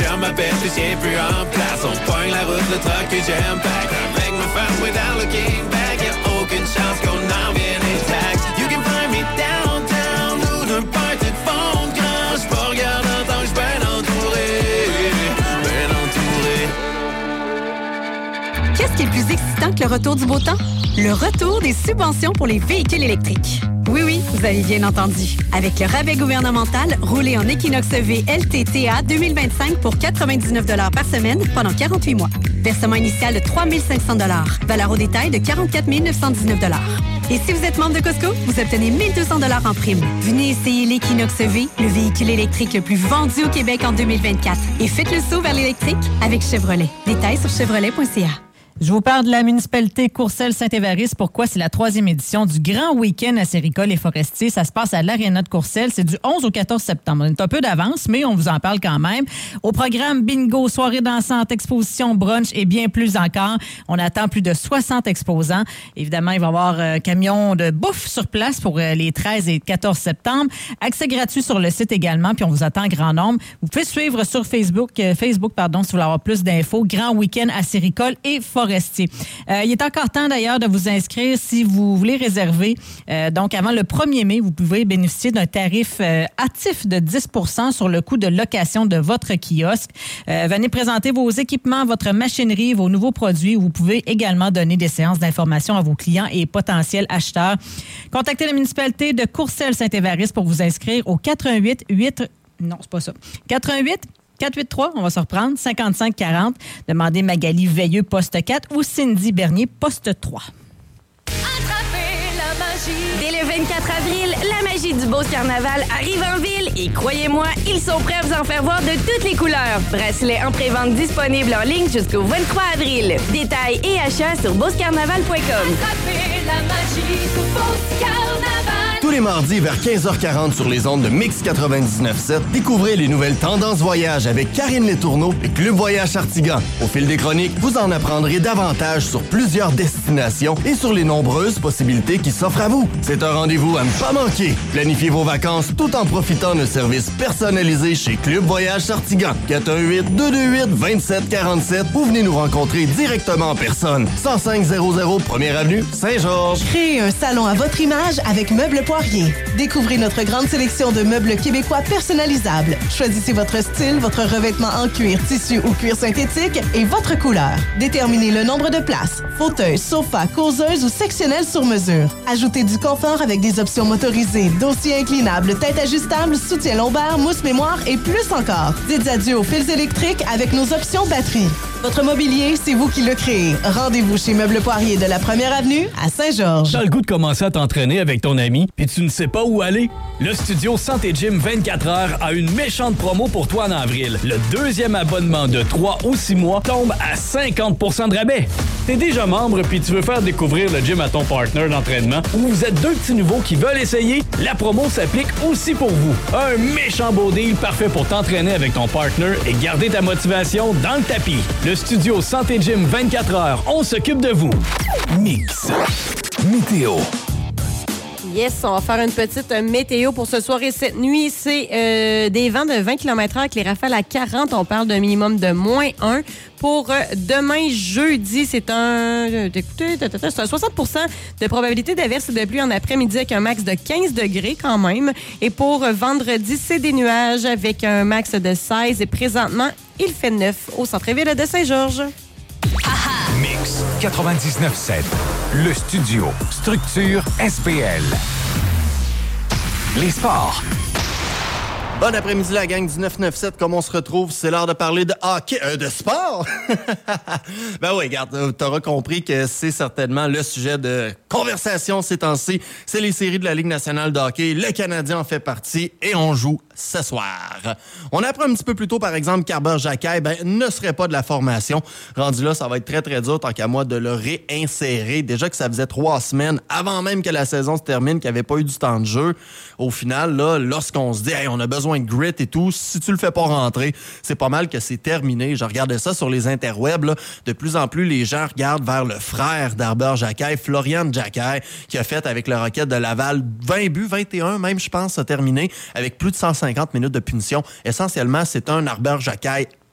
comme ma peste, je tiens plus en place. On pogne la route, le truck que j'aime pack. Avec ma face without looking back. Y'a aucune chance qu'on en vienne intact. You can find me downtown, ou d'un party de fond de grand. J'peux regarder tant que j'ben entouré. Qu'est-ce qui est le plus excitant que le retour du beau temps? Le retour des subventions pour les véhicules électriques. Oui, vous avez bien entendu. Avec le rabais gouvernemental, roulez en Equinox EV LTTA 2025 pour 99 $ par semaine pendant 48 mois. Versement initial de 3 500 $. Valeur au détail de 44 919 $. Et si vous êtes membre de Costco, vous obtenez 1 200 $ en prime. Venez essayer l'Equinox EV, le véhicule électrique le plus vendu au Québec en 2024. Et faites le saut vers l'électrique avec Chevrolet. Détails sur chevrolet.ca. Je vous parle de la municipalité Courcelles-Saint-Évariste. Pourquoi? C'est la 3e édition du grand week-end acéricole et forestier. Ça se passe à l'Aréna de Courcelles. C'est du 11 au 14 septembre. On est un peu d'avance, mais on vous en parle quand même. Au programme, bingo, soirée dansante, exposition, brunch et bien plus encore. On attend plus de 60 exposants. Évidemment, il va y avoir un camion de bouffe sur place pour les 13 et 14 septembre. Accès gratuit sur le site également, puis on vous attend en grand nombre. Vous pouvez suivre sur Facebook, si vous voulez avoir plus d'infos. Grand week-end acéricole et forestier. Il est encore temps d'ailleurs de vous inscrire si vous voulez réserver. Donc, avant le 1er mai, vous pouvez bénéficier d'un tarif hâtif de 10 % sur le coût de location de votre kiosque. Venez présenter vos équipements, votre machinerie, vos nouveaux produits. Vous pouvez également donner des séances d'information à vos clients et potentiels acheteurs. Contactez la municipalité de Courcelles-Saint-Évariste pour vous inscrire au 483, on va se reprendre, 5540. Demandez Magali Veilleux, poste 4 ou Cindy Bernier, poste 3. Attrapez la magie. Dès le 24 avril, la magie du Beauce Carnaval arrive en ville et croyez-moi, ils sont prêts à vous en faire voir de toutes les couleurs. Bracelets en pré-vente disponibles en ligne jusqu'au 23 avril. Détails et achats sur beaucecarnaval.com. Attrapez la magie du Beauce Carnaval. Tous les mardis vers 15h40 sur les ondes de Mix 99.7, découvrez les nouvelles tendances voyage avec Karine Letourneau et Club Voyage Artigan. Au fil des chroniques, vous en apprendrez davantage sur plusieurs destinations et sur les nombreuses possibilités qui s'offrent à vous. C'est un rendez-vous à ne pas manquer. Planifiez vos vacances tout en profitant de services personnalisés chez Club Voyage Artigan. 418-228-2747 ou venez nous rencontrer directement en personne. 10500 1er Avenue, Saint-Georges. Créez un salon à votre image avec Meubles Poirier. Découvrez notre grande sélection de meubles québécois personnalisables. Choisissez votre style, votre revêtement en cuir, tissu ou cuir synthétique et votre couleur. Déterminez le nombre de places. Fauteuils, sofas, causeuses ou sectionnels sur mesure. Ajoutez du confort avec des options motorisées, dossiers inclinables, tête ajustable, soutien lombaire, mousse mémoire et plus encore. Dites adieu aux fils électriques avec nos options batterie. Votre mobilier, c'est vous qui le créez. Rendez-vous chez Meubles Poirier de la 1er Avenue à Saint-Georges. T'as le goût de commencer à t'entraîner avec ton ami, puis tu ne sais pas où aller? Le studio Santé Gym 24 heures a une méchante promo pour toi en avril. Le 2e abonnement de 3 ou 6 mois tombe à 50 % de rabais. T'es déjà membre puis tu veux faire découvrir le gym à ton partner d'entraînement ou vous êtes deux petits nouveaux qui veulent essayer? La promo s'applique aussi pour vous. Un méchant beau deal parfait pour t'entraîner avec ton partner et garder ta motivation dans le tapis. Le studio Santé Gym 24 heures, on s'occupe de vous. Mix. Météo. Yes, on va faire une petite météo pour ce soir et cette nuit. C'est des vents de 20 km/h avec les rafales à 40. On parle d'un minimum de -1. Pour demain, jeudi, c'est un 60 % de probabilité d'averse et de pluie en après-midi avec un max de 15 degrés quand même. Et pour vendredi, c'est des nuages avec un max de 16. Et présentement, il fait 9 au centre-ville de Saint-Georges. Mix 99.7. Le studio. Structure SPL. Les sports. Bon après-midi, la gang du 997. Comme on se retrouve, c'est l'heure de parler de hockey, de sport. Ben oui, regarde, t'auras compris que c'est certainement le sujet de conversation ces temps-ci. C'est les séries de la Ligue nationale de hockey. Le Canadien en fait partie et on joue ce soir. On apprend un petit peu plus tôt, par exemple, qu'Arber Xhekaj ne serait pas de la formation. Rendu là, ça va être très, très dur, tant qu'à moi, de le réinsérer. Déjà que ça faisait 3 semaines, avant même que la saison se termine, qu'il n'y avait pas eu du temps de jeu. Au final, là, lorsqu'on se dit hey, on a besoin de grit et tout, si tu le fais pas rentrer, c'est pas mal que c'est terminé. Je regardais ça sur les interwebs. Là. De plus en plus, les gens regardent vers le frère d'Arber Xhekaj, Florian Xhekaj, qui a fait avec le Rocket de Laval 20 buts, 21 même, je pense, a terminé, avec plus de 150 minutes de punition. Essentiellement, c'est un Arber Xhekaj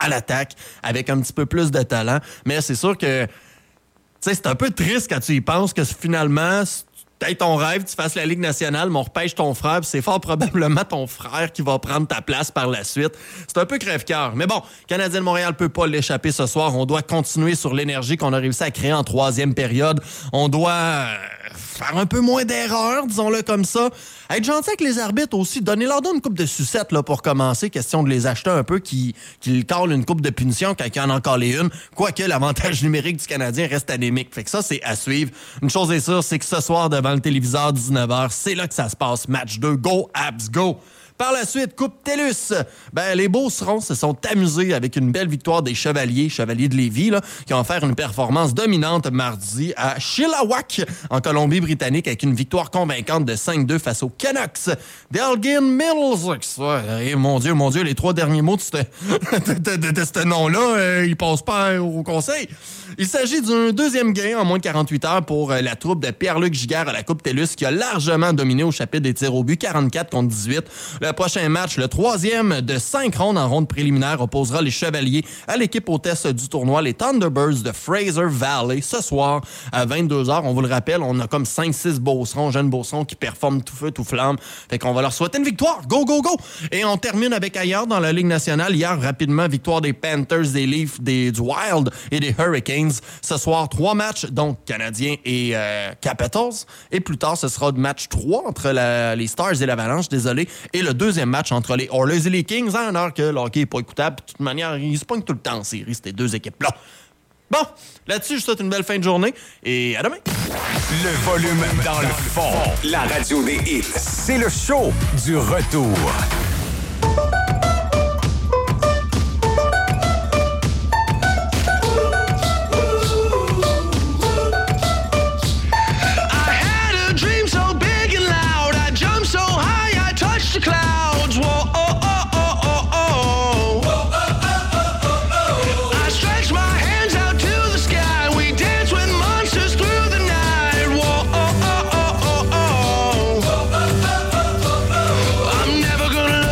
à l'attaque avec un petit peu plus de talent. Mais c'est sûr que c'est un peu triste quand tu y penses que finalement, peut-être ton rêve, tu fasses la Ligue nationale, mais on repêche ton frère, puis c'est fort probablement ton frère qui va prendre ta place par la suite. C'est un peu crève-cœur. Mais bon, Canadien de Montréal peut pas l'échapper ce soir. On doit continuer sur l'énergie qu'on a réussi à créer en troisième période. On doit faire un peu moins d'erreurs, disons-le comme ça. Être gentil avec les arbitres aussi. Donnez-leur une coupe de sucettes là, pour commencer. Question de les acheter un peu, qu'ils calent une coupe de punition quand il y en a encore les une. Quoique l'avantage numérique du Canadien reste anémique. Fait que ça, c'est à suivre. Une chose est sûre, c'est que ce soir, devant le téléviseur, 19h, c'est là que ça se passe. Match 2, go, Habs, go! Par la suite, Coupe TELUS. Les Beaucerons se sont amusés avec une belle victoire des Chevaliers de Lévis, là, qui ont fait une performance dominante mardi à Chilliwack, en Colombie-Britannique, avec une victoire convaincante de 5-2 face aux Canucks d'Elgin Mills. Mon Dieu, les 3 derniers mots de ce nom-là, ils passent pas au conseil. Il s'agit d'un deuxième gain en moins de 48 heures pour la troupe de Pierre-Luc Giguère à la Coupe TELUS, qui a largement dominé au chapitre des tirs au but, 44 contre 18. Le prochain match, le 3e de 5 rondes en ronde préliminaire, opposera les Chevaliers à l'équipe hôtesse du tournoi, les Thunderbirds de Fraser Valley, ce soir à 22h. On vous le rappelle, on a comme 5-6 Beaucerons, jeunes Beaucerons qui performent tout feu, tout flamme. Fait qu'on va leur souhaiter une victoire. Go, go, go! Et on termine avec ailleurs dans la Ligue nationale. Hier, rapidement, victoire des Panthers, des Leafs, du Wild et des Hurricanes. Ce soir, 3 matchs, donc Canadiens et Capitals. Et plus tard, ce sera le match 3 entre les Stars et l'Avalanche, désolé. Et le deuxième match entre les Oilers et les Kings, en heure que le hockey n'est pas écoutable. De toute manière, ils se pognent tout le temps en série, ces deux équipes-là. Bon, là-dessus, je vous souhaite une belle fin de journée et à demain. Le volume dans le fond. La radio des hits. C'est le show du retour. Clouds, whoa, oh, oh, oh, oh, oh. Whoa, oh, oh, oh, oh. I stretch my hands out to the sky. We dance with monsters through the night. Whoa, oh, oh, oh, oh, oh. Whoa, oh, oh, oh, oh, oh. I'm never gonna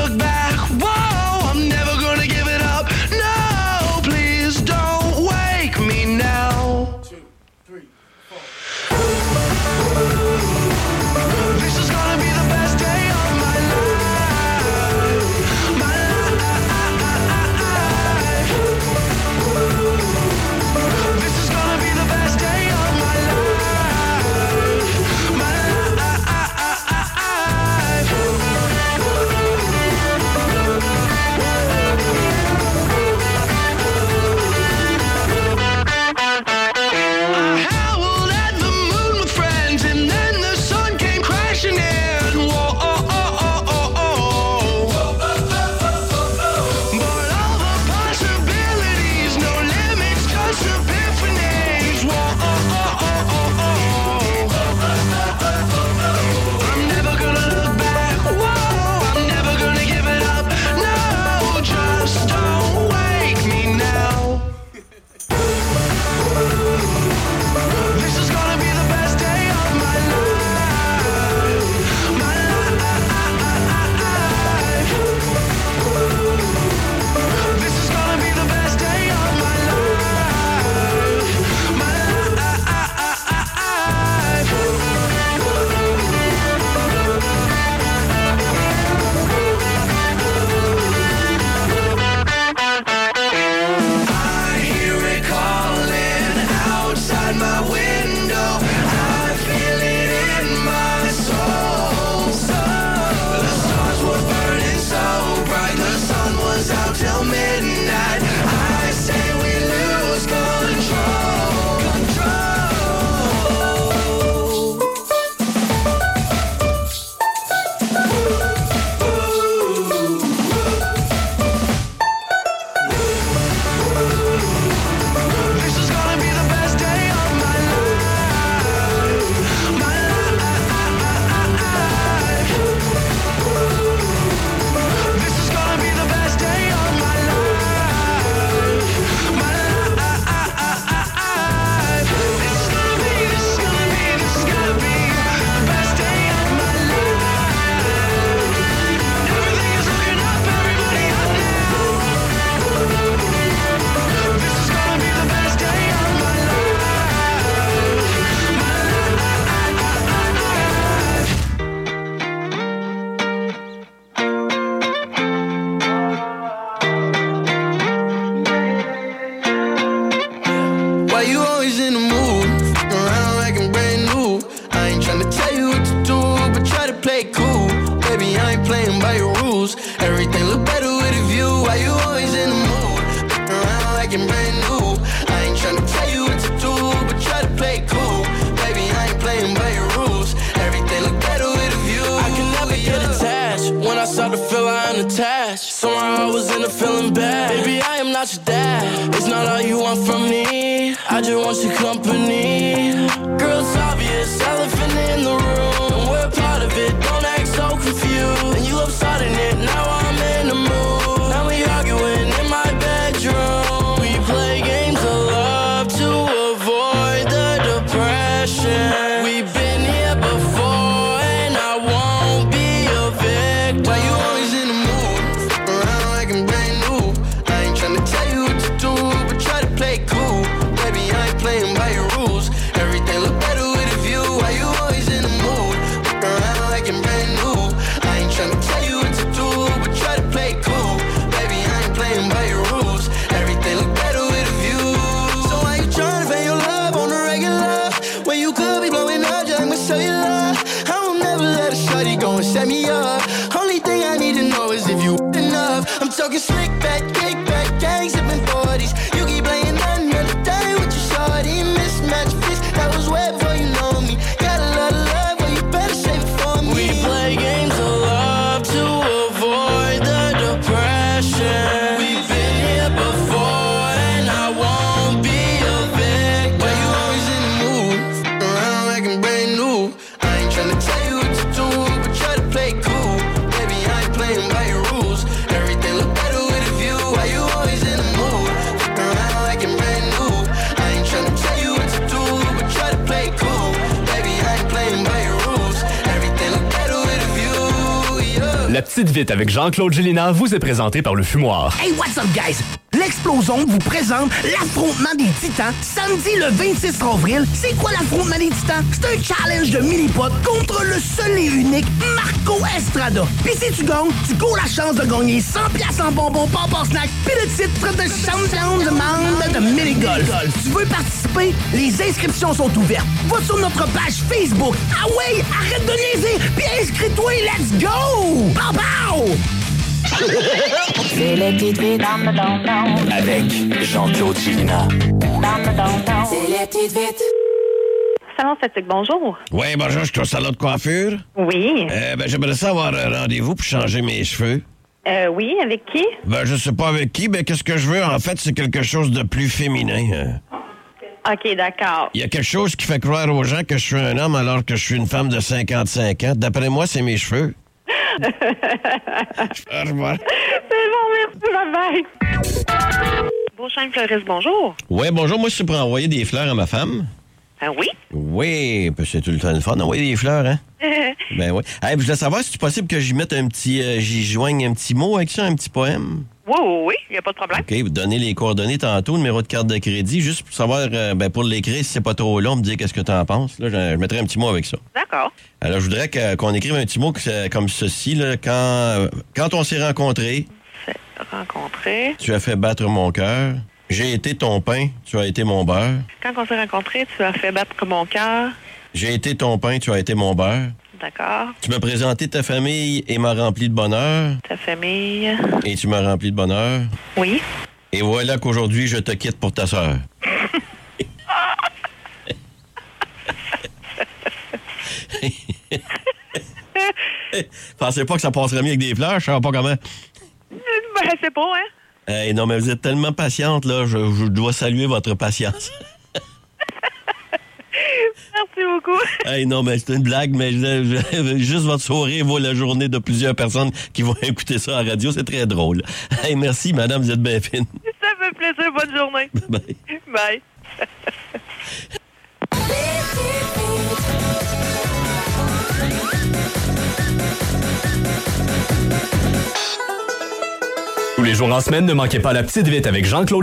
like I'm brand new. I ain't tryna tell you what to do, but try to play it cool. Baby, I ain't playing by your rules. Everything look better with a view. I can never get attached. When I start to feel I'm attached, somehow I was in a feeling bad. Baby, I am not your dad. It's not all you want from me. I just want your company. Girl, it's obvious, elephant in the room, and we're part of it. Don't act so confused. And you love starting it. Now I'm in the mood. Now we arguing in my bedroom. We play games of love to avoid the depression. We've been here before, and I won't be a victim. Why you always in the mood? Around like I'm brand new. I ain't tryna tell you what to do, but try to play it cool. Baby, I ain't playing by your rules. Everything look better with a view. Why you always in the mood? Around like I'm brand new. I ain't tryna tell you what to do, but try to play it cool. Baby, I ain't playing by your rules. Everything look better with a view. So why you tryna fake your love on the regular? When you could be blowing up just like my cellular. I will never let a shawty go and set me up. Only thing I need to know is if you enough. I'm talking slick back, kick back, gang sipping 40s. You keep playing another day with your shawty. Mismatch fist, that was way before you know me. Got a lot of love, but you better save it for me. We play games of love to avoid the depression. We've been here before, and I won't be a victim. Why you always in the mood? Around like I'm brand new. I ain't tryna tell you what to do, but try to play it cool. Baby, I ain't playing by your rules. Everything look better with a view. Why you always in the mood? Around like I'm brand new. I ain't tryna tell you what to do, but try to play it cool. Baby, I ain't playing by your rules. Everything look better with a view, yeah. La Petite Vite avec Jean-Claude Gélinas vous est présentée par le Fumoir. Hey, what's up, guys? L'Explosion vous présente l'affrontement des Titans samedi le 26 avril. C'est quoi l'affrontement des Titans? C'est un challenge de mini-pot contre le seul et unique Marco Estrada. Puis si tu gagnes, tu cours la chance de gagner 100$ en bonbons, pop snack, puis le titre de champion du monde de mini-golf. Tu veux participer? Les inscriptions sont ouvertes. Va sur notre page Facebook. Ah ouais, arrête de niaiser, puis inscris-toi et let's go! Pow, pow! C'est les petites vites Avec Jean-Claude Gélinas. C'est les petites vites. Salon Statique, bonjour. Oui, bonjour, je suis au salon de coiffure. Oui. J'aimerais ça avoir un rendez-vous pour changer mes cheveux. Oui, avec qui? Je sais pas avec qui, mais qu'est-ce que je veux, en fait, c'est quelque chose de plus féminin. OK, d'accord. Il y a quelque chose qui fait croire aux gens que je suis un homme alors que je suis une femme de 55 ans. D'après moi, c'est mes cheveux. C'est bon, merci, bye-bye. Beauchamp Fleuriste, bonjour. Oui, bonjour, moi, c'est pour envoyer des fleurs à ma femme. Oui? Oui, c'est tout le temps le fun d'envoyer des fleurs, hein? Ben oui. Hey, je voulais savoir si c'est possible que j'y mette j'y joigne un petit mot avec ça, un petit poème. Oui, il n'y a pas de problème. OK, vous donnez les coordonnées tantôt, numéro de carte de crédit, juste pour savoir, pour l'écrire, si c'est pas trop long, me dire qu'est-ce que tu en penses. Là, je mettrai un petit mot avec ça. D'accord. Alors, je voudrais qu'on écrive un petit mot comme ceci, là, quand on s'est rencontrés. Tu as fait battre mon cœur. J'ai été ton pain, tu as été mon beurre. Quand on s'est rencontrés, tu as fait battre mon cœur. J'ai été ton pain, tu as été mon beurre. D'accord. Tu m'as présenté ta famille et m'as rempli de bonheur. Ta famille. Et tu m'as rempli de bonheur. Oui. Et voilà qu'aujourd'hui, je te quitte pour ta sœur. Pensez pas que ça passerait mieux avec des fleurs, je sais pas comment. C'est pas, hein? Hey, non, mais vous êtes tellement patiente, là, je dois saluer votre patience. Merci beaucoup. Hey, non, mais c'est une blague, mais juste votre sourire vaut la journée de plusieurs personnes qui vont écouter ça à la radio. C'est très drôle. Hey, merci, madame, vous êtes bien fine. Ça fait plaisir. Bonne journée. Bye. Bye. Tous les jours en semaine, ne manquez pas la Petite Vite avec Jean-Claude